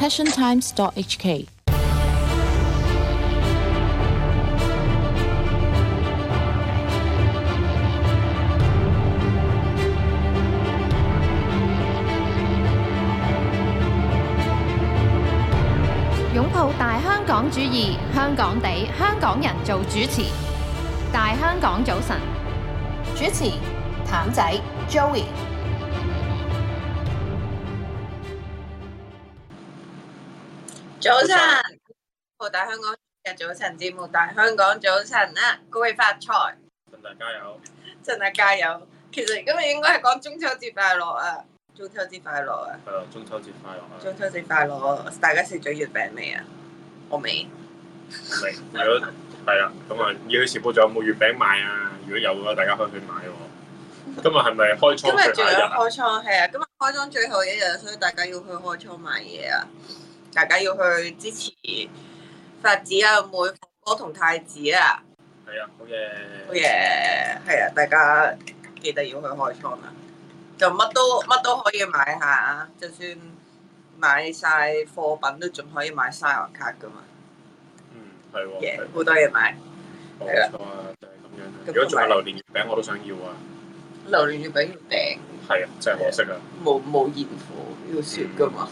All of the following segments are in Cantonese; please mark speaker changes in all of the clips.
Speaker 1: passiontimes.hk。
Speaker 2: 擁抱大香港主義，香港地，香港人做主持。大香港早晨，主持譚仔 Joey。
Speaker 3: 早晨，大香港嘅早晨節目，大香港早晨啊！各位發財，
Speaker 4: 趁大加油，
Speaker 3: 趁大加油。其實今日應該係講中秋節快樂啊！中秋節快樂啊！
Speaker 4: 係啊，中秋節快樂啊！
Speaker 3: 中秋節快樂！大家食咗月餅未啊？我未。
Speaker 4: 未。如果係啊，咁啊，要去時報仲有冇月餅賣啊？如果有嘅話，大家可以去買喎。今日係咪開倉最後一日啊？
Speaker 3: 今日仲有開倉，係啊！今日開倉最後一日，所以大家要去開倉買嘢啊！大家要去支持發子啊、妹、鳳哥同太子啊！
Speaker 4: 係啊，好嘢！
Speaker 3: 好嘢！係啊，大家記得要去開倉啊！就乜都可以買下，就算買晒貨品都仲可以買沙皇卡噶嘛。
Speaker 4: 係喎。
Speaker 3: 嘢好多嘢買。
Speaker 4: 冇錯啊，就係咁樣。如果仲有榴蓮月餅，我都想要啊！
Speaker 3: 榴蓮月餅要訂。係
Speaker 4: 啊，真係可惜啊！
Speaker 3: 冇現貨要雪噶嘛。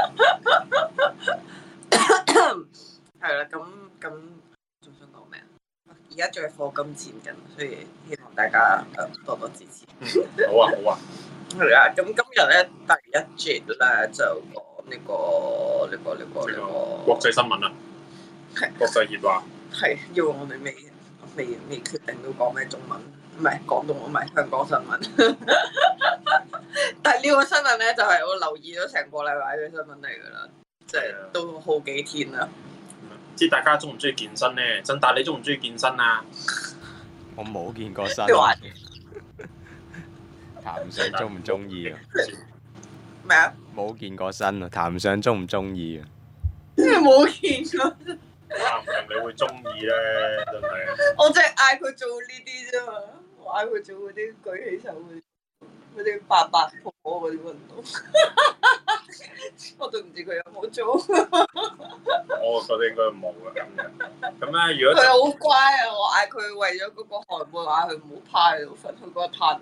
Speaker 3: 係啦，咁仲想講咩啊？而家仲係課金戰緊，所以希望大家多多支持。
Speaker 4: 好啊，好啊。
Speaker 3: 係啊，咁今日咧第一節咧就講呢個
Speaker 4: 國際新聞啊，國際熱話。
Speaker 3: 係，因為我哋未決定到講咩中文，唔係廣東話，唔係香港新聞。但係呢個新聞咧就係我留意咗成個禮拜嘅新聞嚟㗎啦，即係都好幾天啦。
Speaker 4: 唔知大家中唔中意健身咧？振達你中唔中意健身啊？
Speaker 5: 我冇健過身。談上中唔中意啊？
Speaker 3: 咩啊？
Speaker 5: 冇健過身啊！談上中唔中意啊？
Speaker 3: 因為冇健過。
Speaker 4: 話唔定你會中意咧，真係。
Speaker 3: 我淨係嗌佢做呢啲啫嘛，我嗌佢做嗰啲舉起手嗰啲八八婆嗰啲運動，我都唔知佢有冇做。
Speaker 4: 我覺得應該冇嘅咁咧，如果
Speaker 3: 佢好乖啊！我嗌佢為咗嗰個韓妹，嗌佢唔好趴喺度瞓，佢嗰一攤嘅。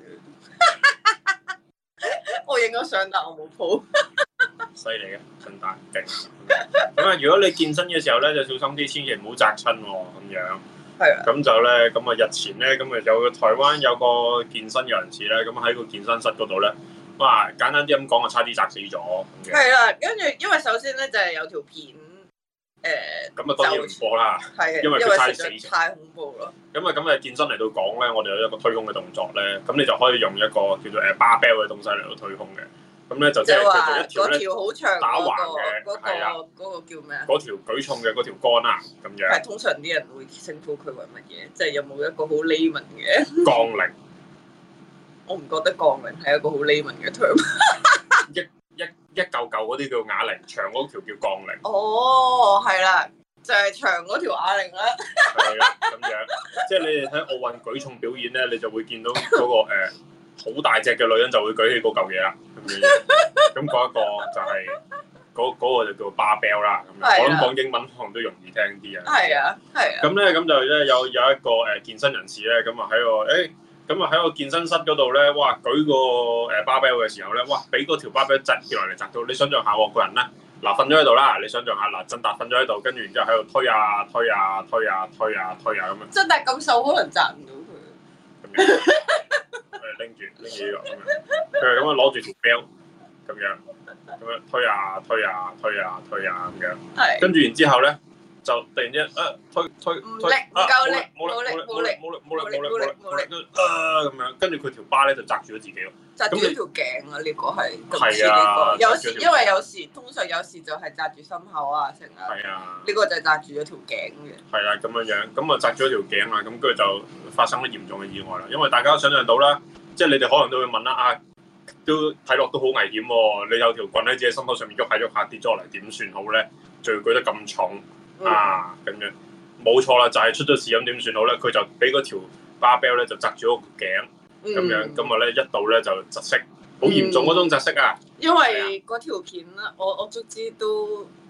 Speaker 3: 我影咗相，但我冇 po。
Speaker 4: 犀利嘅，振達勁。咁啊，如果你健身嘅時候咧，就小心啲，千祈唔好砸親喎，咁樣。係啊。咁就咧，咁啊日前咧，咁啊有個台灣有個健身嘅人士咧，咁喺個健身室嗰度咧，哇！簡單啲咁講啊，差啲砸死咗。
Speaker 3: 係啦，跟住因為首先咧就係有條片，
Speaker 4: 咁啊當然唔播啦，
Speaker 3: 係
Speaker 4: 因為佢太死，
Speaker 3: 太恐怖咯。
Speaker 4: 咁啊健身嚟到講咧，我哋有一個推胸嘅動作咧，咁你就可以用一個叫做barbell嘅東西嚟到推胸嘅。咁咧就即係佢做一條好長打橫嘅，係啊，
Speaker 3: 嗰個叫咩啊？
Speaker 4: 嗰條舉重嘅嗰條杆啊，咁樣。
Speaker 3: 係通常啲人會稱呼佢為乜嘢？即係有冇一個好 layman 嘅
Speaker 4: 槓鈴？
Speaker 3: 我唔覺得槓鈴係一個好 layman 嘅 term。
Speaker 4: 一嚿嚿嗰啲叫啞鈴，長嗰條叫槓鈴。
Speaker 3: 哦，係啦，就係長嗰條啞鈴啦。
Speaker 4: 係啦，咁樣，即係你哋睇奧運舉重表演咧，你就會見到嗰個好大隻嘅女人就會舉起嗰嚿嘢啦，咁嗰一個就係嗰個就叫 barbell 啦。咁樣我諗講英文可能都容易聽啲啊。
Speaker 3: 係啊，係啊。咁
Speaker 4: 咧咁就咧有一個健身人士咧，咁啊喺個健身室嗰度咧，哇舉個barbell 嘅時候咧，哇俾嗰條 barbell 砸落嚟砸到，你想象下喎個人咧，嗱瞓咗喺度啦，你想象下嗱振達瞓咗喺度，跟住然之後喺度推啊推啊推啊推啊推啊咁樣。
Speaker 3: 振達咁瘦，可能砸唔到佢。咁樣。
Speaker 4: 拎住呢個咁樣，佢係咁樣攞住條 bell 咁樣推啊推啊推啊推啊咁樣，係。跟住然之後咧，就突然之間推
Speaker 3: 唔力唔夠力，
Speaker 4: 冇力咁樣，跟住佢條巴咧就擲住咗自己咯。擲住條頸啊！呢個係啊，有時因為通常有時就係擲住心口啊成啊。係啊。呢個就係擲住咗條頸嘅。係啦，咁樣，咁啊擲咗條頸啦，咁跟住就發生咗嚴重嘅意外啦。因為大家都想象到啦。即係你哋可能都會問啦，都睇落都好危險喎！你有條棍喺自己心口上面喐下跌咗落嚟點算好咧？仲要舉得咁重啊咁樣，冇錯啦，就係出咗事咁點算好咧？佢就俾嗰條 barbell 咧就擲住個頸咁樣，咁啊咧一度咧就窒息，好嚴重嗰種窒息啊！
Speaker 3: 因為嗰條片啦，我卒之都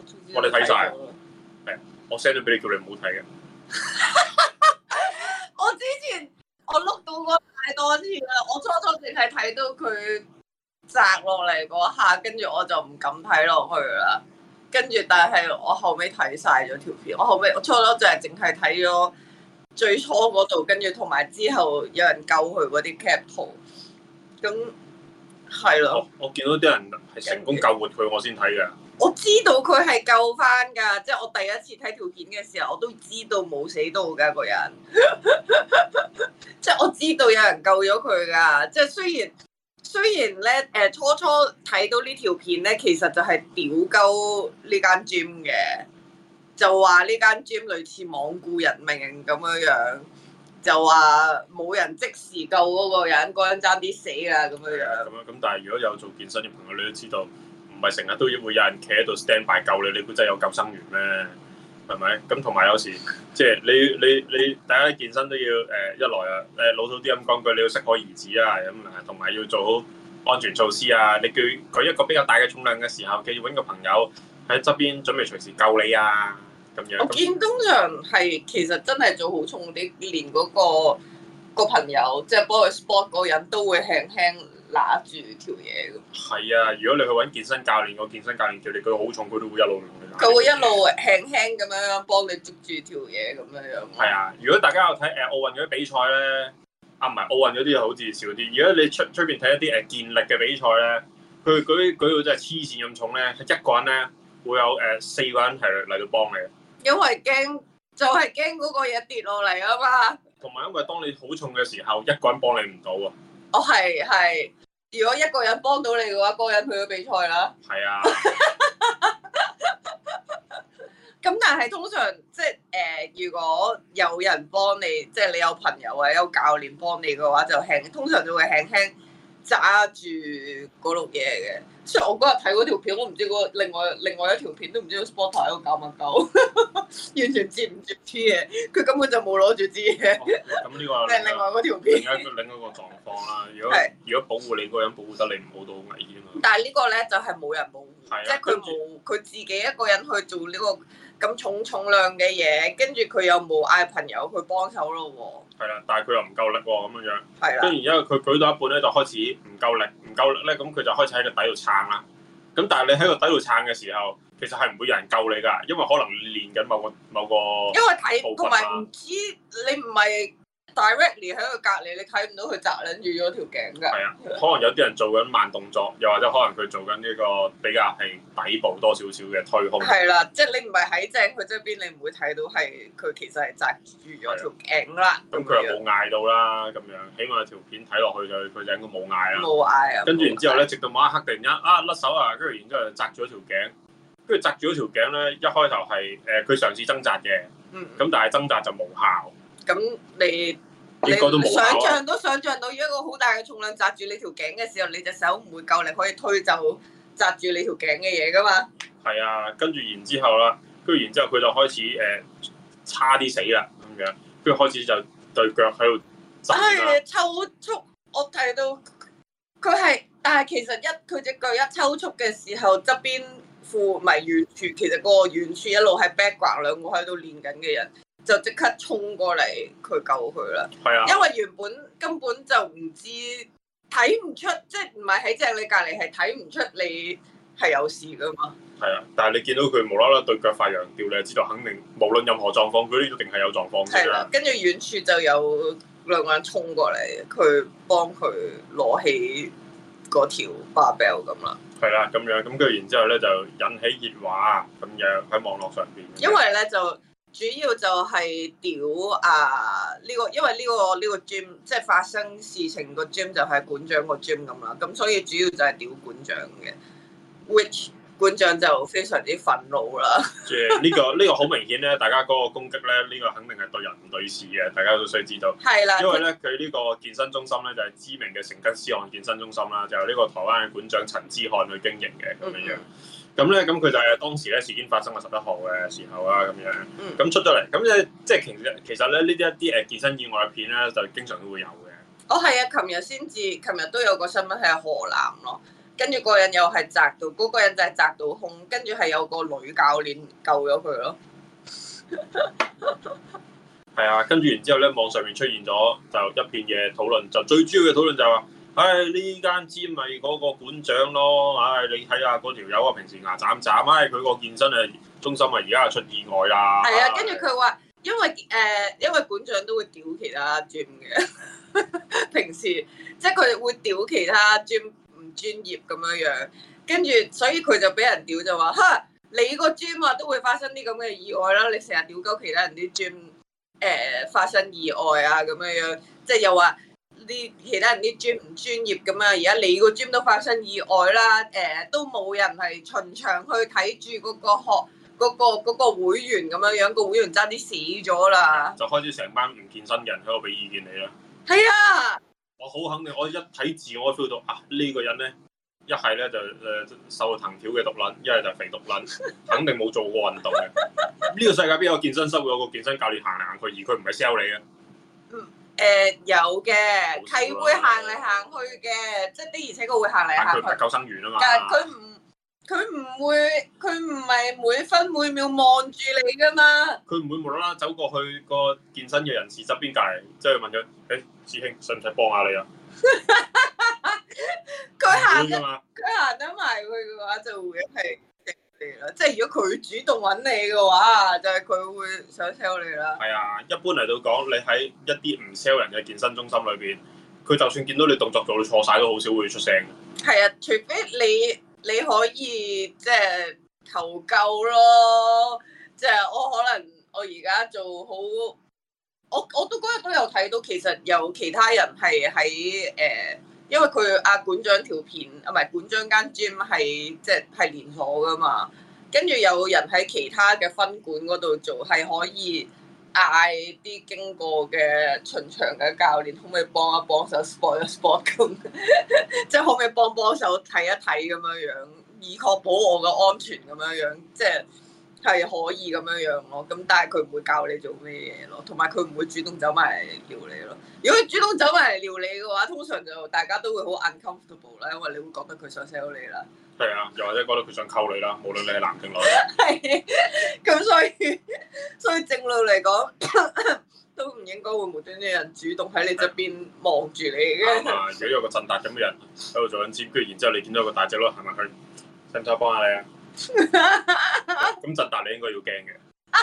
Speaker 4: 我哋睇晒，係我 send 咗俾你，叫你唔好睇嘅。
Speaker 3: 我之前我碌到過太多次啦，我初淨係睇到佢摘落嚟嗰下，跟住我就唔敢睇落去啦。跟住但係我後尾睇晒咗條片，我初就係淨係睇咗最初嗰度，跟住同埋之後有人救佢嗰啲 cap 圖，咁係咯。
Speaker 4: 我見到啲人係成功救活佢，我先睇嘅。
Speaker 3: 我知道佢係救翻㗎，即係我第一次睇條片嘅時候，我都知道冇死到㗎個人，即係我知道有人救咗佢㗎。即係雖然咧初睇到呢條片咧，其實就係屌鳩呢間 gym 嘅，就話呢間 gym 類似罔顧人命咁樣，就話冇人即時救嗰個人爭啲死啦咁樣。
Speaker 4: 咁但係如果有做健身嘅朋友，你都知道。唔係成日都會有人企喺度 stand by 救你，你估真係有救生員咩？係咪？咁同埋有時即係你大家健身都要一來啊老土啲咁講句，你要適可而止啊，咁同埋要做好安全措施啊。你舉一個比較大嘅重量嘅時候，記住揾個朋友喺側邊準備隨時救你啊，咁樣。
Speaker 3: 我見通常係其實真係做好重啲，連嗰個朋友即係幫佢 sport 嗰個人都會輕輕拿住條嘢咁。
Speaker 4: 係啊，如果你去揾健身教練，個健身教練叫你舉好重，佢都會一路用你拿。
Speaker 3: 佢會一路輕輕咁樣幫你捉住條嘢咁樣。
Speaker 4: 係啊，如果大家有睇奧運嗰啲比賽咧，唔係奧運嗰啲好似少啲。如果你出邊睇一啲健力嘅比賽咧，佢舉到真係黐線咁重咧，一個人咧會有4個人係嚟到幫你。
Speaker 3: 因為驚就係驚嗰個嘢跌落嚟啊嘛。同
Speaker 4: 埋因為當你好重嘅時候，一個人幫你唔到啊。
Speaker 3: 哦，係。如果一個人幫到你嘅話，嗰個人去咗比賽啦。
Speaker 4: 係啊。
Speaker 3: 咁但係通常即係如果有人幫你，即係你有朋友或者有教練幫你嘅話，就通常就會輕輕揸住嗰碌嘢嘅。所以我嗰日睇嗰條片，我唔知嗰另外一條片都唔知個 sporter 喺度搞乜鳩，完全接唔接啲嘢，佢根本就冇攞住支嘢。
Speaker 4: 咁呢個
Speaker 3: 另外嗰條片，
Speaker 4: 另一個狀況啦。如果保護你嗰個人保護得你唔好都好危險啊。
Speaker 3: 但係呢個咧就係冇人保護，即係佢自己一個人去做呢個咁重量嘅嘢，跟住佢又冇嗌朋友去幫手咯喎。係
Speaker 4: 啦，但係佢又唔夠力喎，咁樣。
Speaker 3: 係啦。
Speaker 4: 跟住然之後佢舉到一半咧，就開始唔夠力咧，咁佢就開始喺個底度撐啦。咁但係你喺個底度撐嘅時候，其實係唔會有人救你㗎，因為可能練緊某個。因為睇同埋唔知你唔係 directly 喺佢隔離，你睇唔到佢擲撚住咗條頸㗎。係啊，可能有啲人做緊慢動作，又或者可能佢做緊呢個比較係底部多少少嘅推胸。係啦，即係你唔係喺正佢側邊，你唔會睇到係佢其實係擲住咗條頸啦。咁佢又冇嗌到啦，咁樣起碼條片睇落去就佢就應該冇嗌啦。冇嗌啊！跟住然之後咧，直到某一刻突然間甩手啊，跟住然之後就擲住咗條頸。跟住擲住嗰條頸咧，一開頭係佢嘗試掙扎嘅，咁但係掙扎就無效。咁你想象都想像到，如果一個好大嘅重量擲住你條頸嘅時候，你隻手唔會夠力可以推走擲住你條頸嘅嘢噶嘛？係啊，跟住然之後啦，跟住然之後佢就開始差啲死啦咁樣，跟住開始就對腳喺度震啦。抽搐，我睇到佢係，但係其實佢隻腳一抽搐嘅時候，側邊。唔係遠處，其實個遠處一路係 background 兩個喺度練緊嘅人，就即刻衝過嚟佢救佢啦。係啊，因為原本根本就唔知睇唔出，即係唔係喺正你隔離係睇唔出你係有事噶嘛。係啊，但係你見到佢無啦啦對腳發羊吊，你就知道肯定無論任何狀況，佢都一定係有狀況嘅。係啦，跟住遠處就有兩個人衝過嚟，佢幫佢攞起嗰條 barbell 咁啦。係啦，咁樣咁跟住然之後咧就引起熱話咁樣喺網絡上邊。因為咧就主要就係屌呢個，因為呢個 gym 即係發生事情個 gym 就係館長個 gym 咁啦，咁所以主要就係屌館長嘅 ，which 館長就非常之憤怒啦。即係呢個好明顯咧，大家嗰個攻擊咧，呢個肯定係對人唔對事嘅，大家都需知道。係啦，因為咧佢呢個健身中心咧就係知名嘅成吉思汗健身中心啦，就由呢個台灣嘅館長陳之漢去經營嘅咁樣。咁咧咁佢就係當時咧事件發生喺11號嘅時候啦，咁樣。咁出咗嚟，咁即係其實咧呢啲一啲健身意外嘅片咧就經常都會有嘅。哦，係啊，琴日都有個新聞係河南咯。
Speaker 3: 跟住嗰個人又係砸到，嗰個人就係砸到胸，跟住係有個女教練救咗佢咯。
Speaker 4: 係啊，跟住然之後咧，網上面出現咗就一片嘅討論，就最主要嘅討論就係話，呢間 gym 咪嗰個館長咯，你睇下嗰條友啊，平時牙斬斬，佢個健身嘅中心啊，而家又出意外啦。
Speaker 3: 係啊，跟住佢話，因為館長都會屌其他 gym 嘅，平時即係佢會屌其他 gym 唔專業咁樣，跟住所以佢就俾人屌就話，嚇你個 gym 啊都會發生啲咁嘅意外啦，你成日屌鳩其他人啲 gym。發生意外啊咁樣，即係又話啲其他人啲 gym 唔專業咁啊，而家你個 gym 都發生意外啦，都冇人係巡場去睇住嗰個會員咁樣，個會員爭啲死咗啦，就
Speaker 4: 開始成班唔健身嘅人喺度俾意見你啦。
Speaker 3: 係啊，
Speaker 4: 我好肯定，我一睇字我 feel 到呢個人咧。一係咧就瘦藤條嘅毒撚，一係就肥毒撚，肯定冇做過運動嘅。呢個世界邊有健身室會有個健身教練行嚟行去，而佢唔係 sell 你嘅？
Speaker 3: 有嘅，係會行嚟行去嘅，即係的而且確會行嚟行去。
Speaker 4: 佢唔係救生員啊嘛。
Speaker 3: 但係佢唔係每分每秒望住你噶嘛。
Speaker 4: 佢唔會無啦啦走過去個健身嘅人士側邊隔離，即係問佢：師兄，使唔使幫下你啊？
Speaker 3: 佢行得埋去嘅話，就會係你啦。即係如果佢主動揾你嘅話，就係佢會想 sell 你啦。
Speaker 4: 係啊，一般嚟到講，你喺一啲唔 sell 人嘅健身中心裏邊，佢就算見到你動作做到錯晒，都好少會出聲嘅。係
Speaker 3: 啊，除非你可以即係求救咯。即係我而家做好，我都嗰日都有睇到，其實有其他人係喺因為佢館長條片唔係館長間 gym 係即係連鎖噶嘛，跟住有人喺其他嘅分館嗰度做，係可以嗌啲經過嘅巡場嘅教練可唔可以幫一幫手 spot 一 spot 咁，即係可唔可以幫手睇一睇咁樣，以確保我嘅安全咁樣，即係可以咁樣咯。咁但係佢唔會教你做咩嘢咯，同埋佢唔會主動走埋嚟撩你咯。如果佢主動走埋嚟撩你嘅話，通常就大家都會好 uncomfortable 啦，因為你會覺得佢想 sell 你啦。係
Speaker 4: 啊，又或者覺得佢想溝你啦，無論你係男定女。
Speaker 3: 係，咁所以正路嚟講，都唔應該會無端端有人主動喺你側邊望住你嘅。
Speaker 4: 如果有個振達咁嘅人喺度做緊 gym，跟住然之後你見到個大隻佬行埋去，使唔使幫下你啊？咁振達你應該要驚嘅。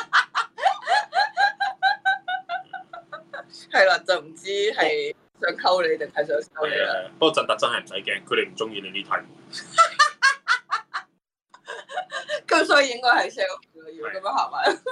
Speaker 3: 係啦，就唔知係想溝你定係想溝你啦。
Speaker 4: 不過振達真係唔使驚，佢哋唔中意你呢題。
Speaker 3: 咁所以應該係 sell 要咁樣行埋。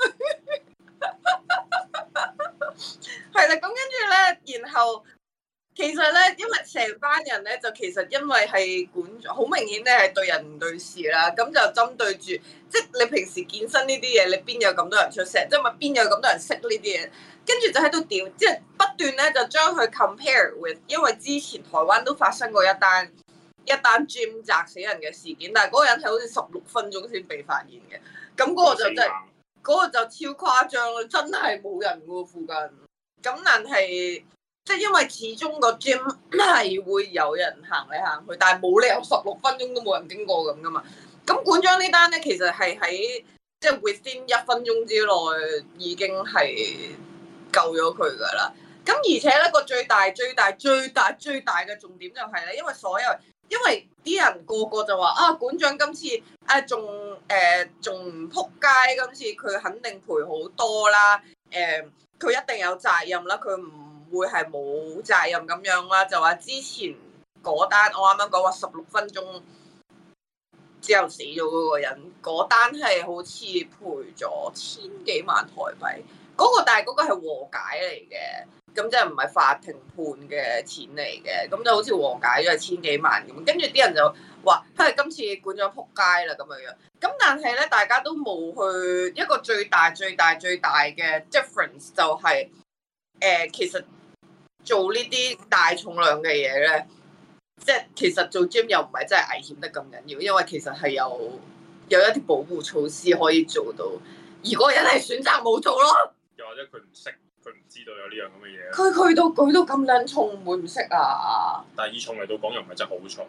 Speaker 3: 係啦，咁跟住咧，然後其實咧，因為成班人咧，就其實因為係管咗，好明顯咧係對人唔對事啦。咁就針對住，即係你平時健身呢啲嘢，你邊有咁多人出聲？即係咪邊有咁多人識呢啲嘢？跟住就喺度屌，即係不斷咧就將佢 compare with， 因為之前台灣都發生過一單 gym 砸死人嘅事件，但係嗰個人係好似16分鐘先被發現嘅，咁嗰個就真係嗰個就超誇張啦，真係冇人喎附近。咁但係即係因為始終個 gym 係會有人行嚟行去，但係冇理由16分鐘都冇人經過咁噶嘛。咁館長呢單咧其實係喺即係 within 1分鐘之內已經係救咗佢噶啦，咁而且咧個最大嘅重點就係咧，因為啲人個個就話館長今次仲唔撲街，今次佢肯定賠好多啦，佢一定有責任啦，佢唔會係冇責任咁樣啦，就話之前嗰單我啱啱講話16分鐘之後死咗嗰個人，嗰單係好似賠咗1000幾萬台幣。但係嗰個係和解嚟嘅，咁即係唔係法庭判嘅錢嚟嘅，咁就好似和解咗係1000幾萬咁。跟住啲人就話，今次館長撲街啦咁樣。咁但係咧，大家都冇去一個最大嘅 difference 就係、其實做呢啲大重量嘅嘢咧，即係其實做 gym 又唔係真係危險得咁緊要，因為其實係有一啲保護措施可以做到，而嗰個人係選擇冇做咯。
Speaker 4: 又或者佢唔識，佢唔知道有呢樣咁嘅嘢。
Speaker 3: 佢舉到咁撚重，會唔識啊？
Speaker 4: 但係以重嚟到講又唔係真係好重。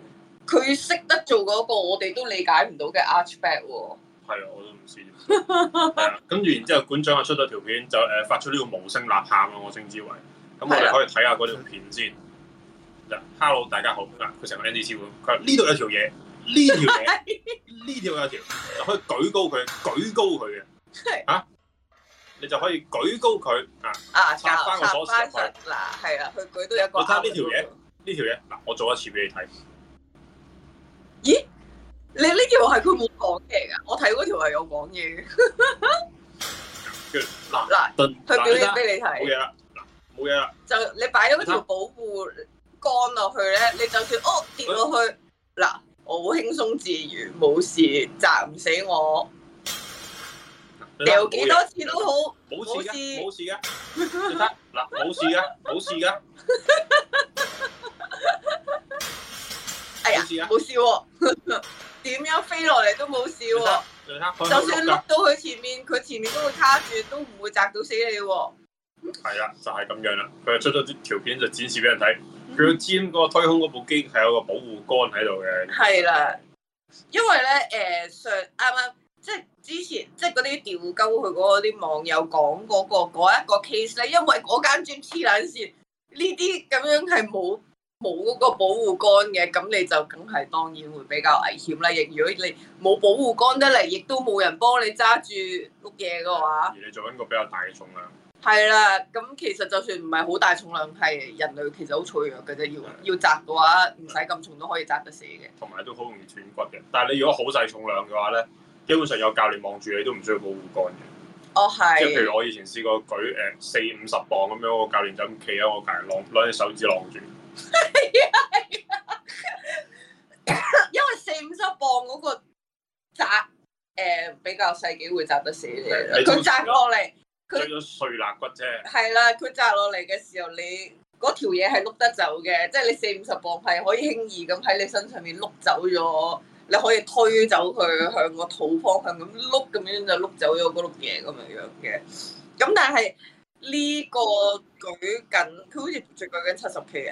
Speaker 3: 佢識得做嗰個我哋都理解唔到嘅 archback 喎。
Speaker 4: 係啊，我都唔知。係啊，跟住然之後館長啊出咗條片就發出呢個無聲吶喊啊，我稱之為。咁我哋可以睇下嗰條片先。Hello 大家好，佢成個 NDC 喎，佢話呢度有條嘢，呢條嘢，呢條有條，就可以舉高佢嘅。嚇！你就可以舉高佢插翻個鎖匙入去。
Speaker 3: 嗱，係啦，佢舉到一個。
Speaker 4: 你睇下呢條嘢，嗱，我做一次俾你睇。
Speaker 3: 咦？你呢條係佢冇講嘢㗎？我睇嗰條係有講嘢嘅。嗱，佢表演俾你睇。
Speaker 4: 冇嘢啦，冇嘢啦。
Speaker 3: 就你擺咗嗰條保護桿落去咧，你就算跌落去，嗱，我好輕鬆自如，冇事，砸唔死我。掉幾多次都好，冇事。
Speaker 4: 冇事㗎，你睇嗱，冇事㗎。
Speaker 3: 哎呀，冇事喎，點樣飛落嚟都冇事喎。就算碌到佢前面都會卡住，都唔會砸到死你喎。
Speaker 4: 係啊，就係咁樣啦。佢就出咗條片就展示俾人睇，佢個尖嗰個推空嗰部機係有個保護桿喺度嘅。係
Speaker 3: 啦，因為咧啱即係之前即係嗰啲掉鳩佢嗰啲網友講嗰一個 case 咧，因為嗰間 gym 黐撚線，呢啲咁樣係冇嗰個保護桿嘅，咁你就梗係當然會比較危險啦。亦如果你冇保護桿得嚟，亦都冇人幫你揸住碌嘢嘅話，
Speaker 4: 而你做緊個比較大嘅重量，
Speaker 3: 係啦，咁其實就算唔係好大重量，係人類其實好脆弱嘅啫。要擲嘅話，唔使咁重都可以擲得死嘅。同
Speaker 4: 埋都好容易斷骨嘅。但係你如果好細重量嘅話咧，基本上有教練望住你都唔需要保護桿嘅。
Speaker 3: 哦，係。
Speaker 4: 即係譬如我以前試過舉40-50磅咁樣，個教練就咁企喺我隔離攞隻手指晾住。
Speaker 3: 係因為40-50磅嗰個擲比較細機會擲得死你。佢擲落嚟，
Speaker 4: 佢咗碎肋骨啫。係
Speaker 3: 啦，佢擲落嚟嘅時候，你嗰條嘢係碌得走嘅，即係你40-50磅係可以輕易咁喺你身上面碌走咗。你可以推走佢向個肚方向咁碌，咁樣就碌走咗嗰碌嘢咁樣嘅。咁但係呢個舉緊，佢好似舉緊70K 啊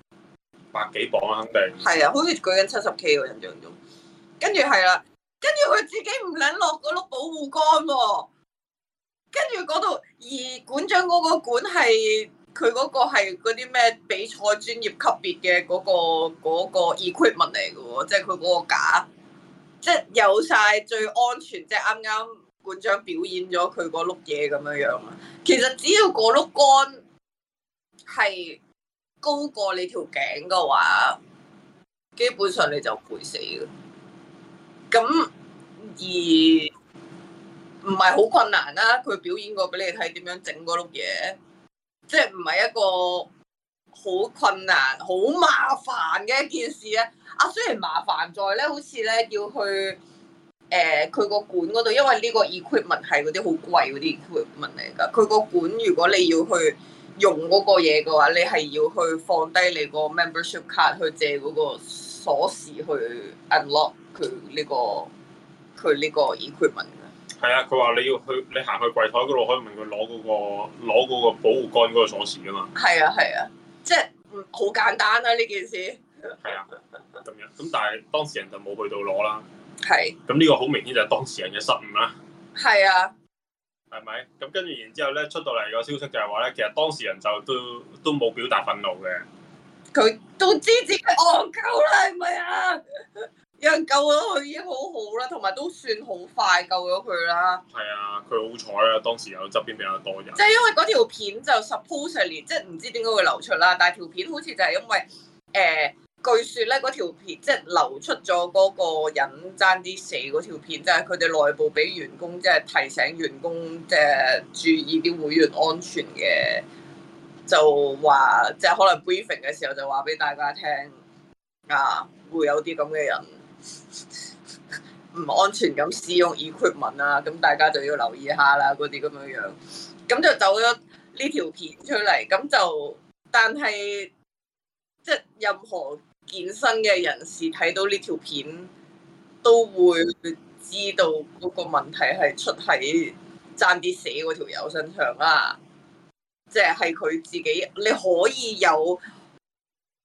Speaker 3: ，100幾磅啊，肯定。係啊，好似舉緊70K 喎，印象中。跟住係啦，跟住佢自己唔撚落嗰碌保護桿喎。跟住嗰度，而館長嗰個館係佢嗰個係嗰啲咩比賽專業級別嘅嗰個 equipment 嚟嘅喎，即係佢嗰個架，即係有晒最安全，即係啱啱館長表演咗佢嗰碌嘢咁樣樣啦。其實只要嗰碌桿係高過你條頸嘅話，基本上你就攰死嘅。咁而唔係好困難啦，佢表演過俾你睇點樣整嗰碌嘢。即係唔係一個好困難、好麻煩嘅一件事咧。雖然麻煩在咧，好似咧要去佢個館嗰度，因為呢個 equipment 係嗰啲好貴嗰啲 equipment 嚟㗎。佢個館如果你要去用嗰個嘢嘅話，你係要去放低你個 membership card 去借嗰個鎖匙去 unlock 佢呢個 equipment。
Speaker 4: 係啊，佢話你行去櫃台嗰度可以問佢攞嗰個保護桿嗰個鎖匙㗎嘛。係
Speaker 3: 啊，即係好簡單啦呢件事。
Speaker 4: 係啊，咁樣咁，但係當事人就冇去到攞啦。
Speaker 3: 係。咁
Speaker 4: 呢個好明顯就係當事人嘅失誤啦。
Speaker 3: 係啊。
Speaker 4: 係咪？咁跟住然之後咧，出到嚟個消息就係話咧，其實當事人就都冇表達憤怒嘅。
Speaker 3: 佢都知自己戇鳩啦，係咪啊？有人救咗佢已經好好啦，同埋都算好快救咗佢啦。係
Speaker 4: 啊，佢好彩啊！當時有側邊比較多人。
Speaker 3: 即係因為嗰條片就 supposedly 即係唔知點解會流出啦，但係條片好似就係因為據說咧嗰條片即係流出咗嗰個人爭啲死嗰條片，就係佢哋內部俾員工即係提醒員工即係注意啲會員安全嘅，就話即係可能 briefing 嘅時候就話俾大家聽會有啲咁嘅人。唔安全咁使用 equipment 啊，咁大家就要留意下啦，嗰啲咁樣樣，咁就走咗呢條片出嚟，咁就但係即係任何健身嘅人士睇到呢條片都會知道嗰個問題係出喺爭啲死嗰條友身上啦，即係佢自己，你可以有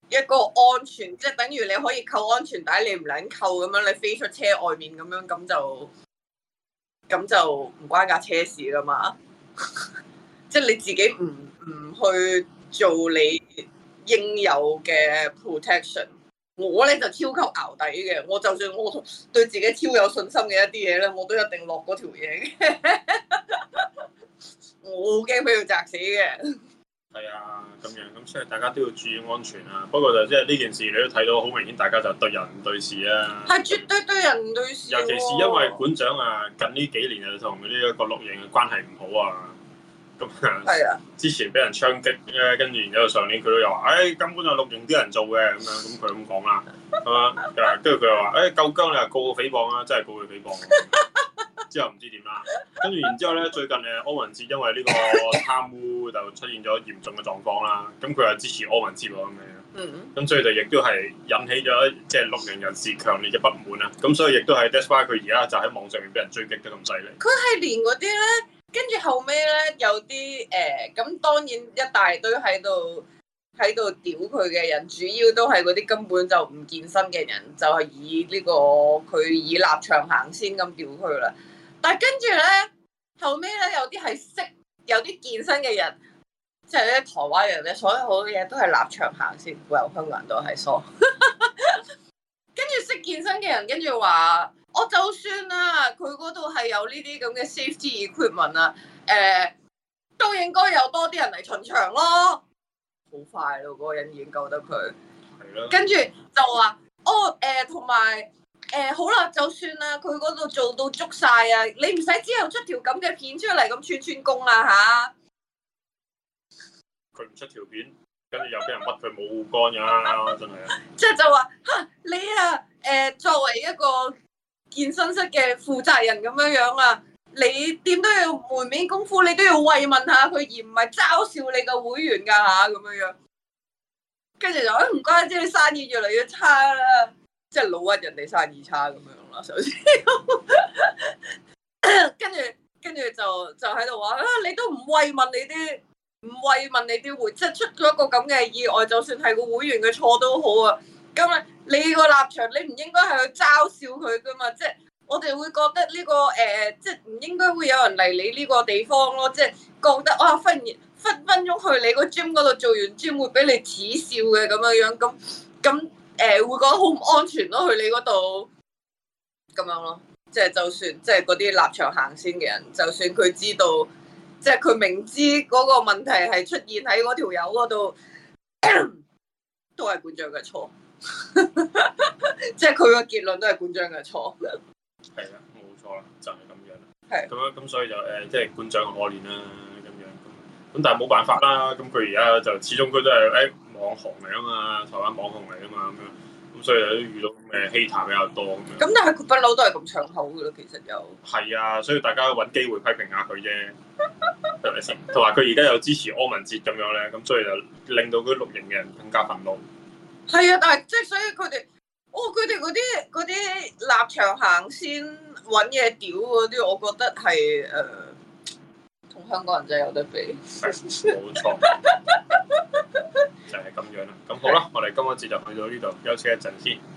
Speaker 3: 一個安全，即係等於你可以扣安全帶，你唔撚扣咁樣，你飛出車外面咁樣，咁就唔關架車事噶嘛。即係你自己唔去做你應有嘅 protection。我咧就超級淆底嘅，我就算我對自己超有信心嘅一啲嘢咧，我都一定落嗰條嘢嘅。我好驚俾佢砸死嘅。
Speaker 4: 係啊，咁樣咁所以大家都要注意安全啊。不過就即係呢件事你都睇到好明顯，大家就對人唔對事啊。
Speaker 3: 係絕對對人唔對事。
Speaker 4: 尤其是因為館長啊，近呢幾年就同呢一個綠營嘅關係唔好啊。咁啊，之前俾人槍擊咧，跟住然之後上年佢都有話，根本就綠營啲人做嘅咁樣，咁佢咁講啦，係嘛？跟住佢又話，夠姜你又告佢誹謗啊，真係告佢誹謗。之後唔知點啦，跟住然之後咧，最近柯文哲因為呢個貪污就出現咗嚴重嘅狀況啦，咁佢又支持柯文哲喎咁樣，咁所以就亦都係引起咗即係綠營人士強烈嘅不滿啊，咁所以亦都係 that's why 佢而家就喺網上面俾人追擊得咁犀利。
Speaker 3: 佢係連嗰啲咧，跟住後尾咧有啲咁當然一大堆喺度屌佢嘅人，主要都係嗰啲根本就唔健身嘅人，就係以佢以立場行先咁屌佢啦。但係跟住咧，後尾咧有啲係識有啲健身嘅人，即係咧台灣人咧，所有好多嘢都係立場行先，香港人都係疏。跟住識健身嘅人，跟住話，我就算啦，佢嗰度係有呢啲咁嘅 safety equipment 啊，都應該有多啲人嚟巡場咯。好快咯，嗰個人已經救得佢。
Speaker 4: 係咯。跟
Speaker 3: 住就話，同埋。好啦，就算啦，佢嗰度做到足晒啊，你唔使之後出條咁嘅片出嚟咁串工啦吓。
Speaker 4: 佢唔出條片，跟住又俾人屈佢冇乾㗎，真係。
Speaker 3: 即係就話你啊，作為一個健身室嘅負責人咁樣啊，你點都要門面功夫，你都要慰問下佢，而唔係嘲笑你個會員㗎吓咁樣。跟住就唔該，即係你生意越嚟越差啦。即係老屈人哋生意差咁樣啦，首先，跟住就喺度話你都唔慰問你啲會，即係出咗一個咁嘅意外，就算係個會員嘅錯都好啊。咁啊，你個立場你唔應該係去嘲笑佢噶嘛，即係我哋會覺得呢個即係唔應該會有人嚟你呢個地方咯，即係覺得哇分鐘去你個 gym 嗰度做完 gym 會俾你恥笑嘅咁樣咁。會覺得好唔安全咯，去你嗰度咁樣咯，即係就算即係嗰啲立場行先嘅人，就算佢知道，即係佢明知嗰個問題係出現喺嗰條友嗰度，都係館長嘅錯，即係佢個結論都係館長嘅錯。
Speaker 4: 係啊，冇錯啦，就係咁樣。
Speaker 3: 係。
Speaker 4: 咁樣咁所以就即係館長可憐啦，咁樣咁但係冇辦法啦，咁佢而家就始終佢都係網紅嚟啊嘛，台灣網紅嚟啊嘛，咁所以都遇到hater比較多咁樣。
Speaker 3: 咁但係佢不嬲都係咁長口噶咯，其實又
Speaker 4: 係啊，所以大家揾機會批評下佢啫，係咪先？同埋佢而家又支持柯文哲咁樣咧，咁所以就令到嗰啲綠營嘅人更加憤怒。
Speaker 3: 係啊，但係即係所以佢哋嗰啲立場行先揾嘢屌嗰啲，我覺得係同香港人真係有得比。
Speaker 4: 冇錯。就係咁樣啦，咁好啦，我哋今個節就去到呢度，休息一陣先。